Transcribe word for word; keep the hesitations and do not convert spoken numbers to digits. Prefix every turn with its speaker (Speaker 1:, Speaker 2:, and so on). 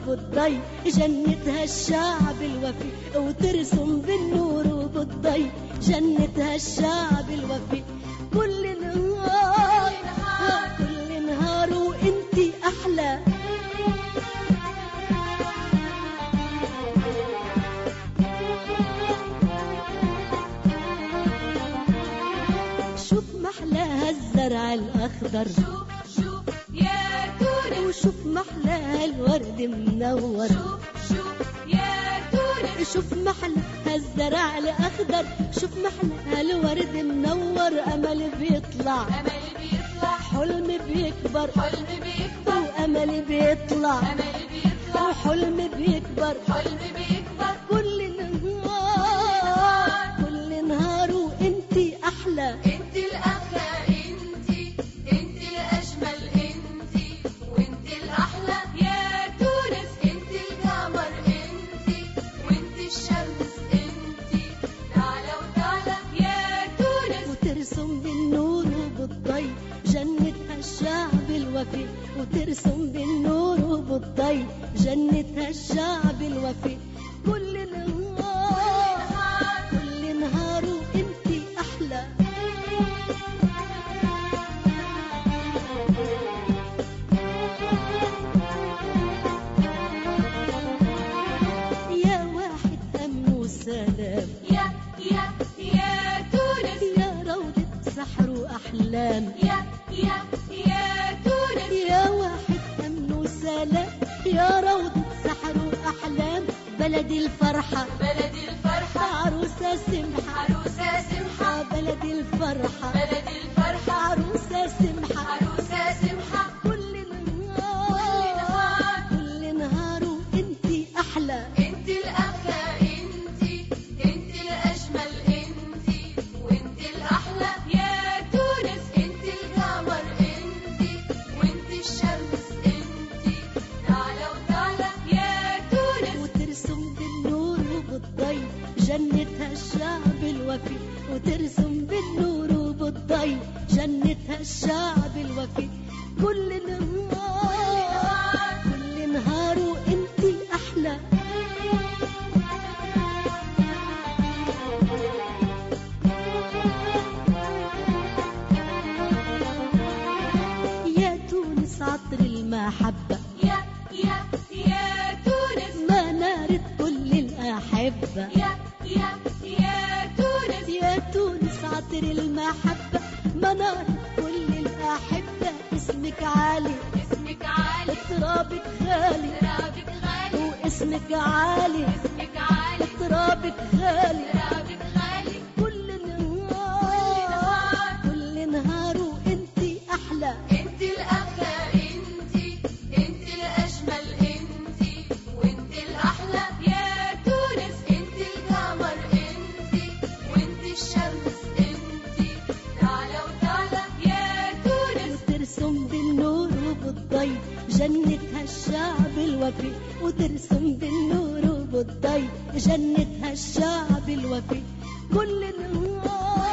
Speaker 1: وبالضي جنتها الشعب الوفي، وترسم بالنور وبالضي جنتها الشعب الوفي. كل نهار كل نهار وانتي احلى، شوف محلاها الزرع الاخضر،
Speaker 2: شوف شوف يا تونس،
Speaker 1: وشوف محلاها الورد منور،
Speaker 2: شوف شوف يا تونس،
Speaker 1: شوف محلاها الزرع الاخضر، شوف محلاها الورد منور. امل بيطلع
Speaker 2: أمل بيطلع،
Speaker 1: حلم بيكبر،
Speaker 2: حلم بيكبر،
Speaker 1: وامل بيطلع
Speaker 2: أمل بيطلع،
Speaker 1: وحلم بيكبر.
Speaker 2: حلم بيكبر.
Speaker 1: كل نهار كل نهار وانتي احلى،
Speaker 2: انت الأحلى، انت انت الأجمل، انت وانت الأحلى يا تونس. انت القمر، انت وانت الشمس، انت تعالى وتعالى يا تونس.
Speaker 1: وترسم بالنور وبالضي جنتها الشعب الوفي، وترسم بالنور وبالضي جنتها الشعب الوفي. كل نهار كل نهار وانتي احلى، يا واحد امن وسلام،
Speaker 2: يا يا يا تونس،
Speaker 1: يا روضة سحر واحلام،
Speaker 2: يا يا يا تونس،
Speaker 1: يا واحد امن وسلام، يا روضة سحر واحلام. بلد الفرحة
Speaker 2: بلد الفرحة،
Speaker 1: عروسة سمحة،
Speaker 2: عروسة سمحة،
Speaker 1: بلد الفرحة
Speaker 2: بلد الفرحة،
Speaker 1: عروسة سمحة.
Speaker 2: عروسة سمحة.
Speaker 1: كل نهار كل نهار وانتي احلى،
Speaker 2: انت الأحلى، انت انت الأجمل، انت وانت الأحلى يا تونس. انت القمر، انت وانت الشمس، انت تعالى وتعالى يا تونس.
Speaker 1: وترسم بالنور وبالضي جنتها الشعب الوفي، وترسم بالنور وبالضي جنتها الشعب الوفي. كل نهار كل نهار وانتي احلى، يا تونس عطر المحبة،
Speaker 2: يا يا يا تونس،
Speaker 1: منارة كل الأحبة.
Speaker 2: يا يا يا تونس،
Speaker 1: يا تونس عطر المحبة منارة كل الأحبة. اسمك عالي
Speaker 2: اسمك عالي،
Speaker 1: ترابك غالي،
Speaker 2: ترابك غالي،
Speaker 1: واسمك عالي
Speaker 2: اسمك عالي،
Speaker 1: ترابك غالي.
Speaker 2: ترابك غالي.
Speaker 1: كل نهار كل نهار وانتي أحلى،
Speaker 2: انت الأحلى، انت انت الأجمل، انت وانت الأحلى يا تونس. انت القمر، انت وانت الشمس، انت تعالى وتعالى يا تونس.
Speaker 1: وترسم بالنور وبالضي جنتها الشعب الوفي، وترسم بالنور وبالضي جنتها الشعب الوفي. كل نهار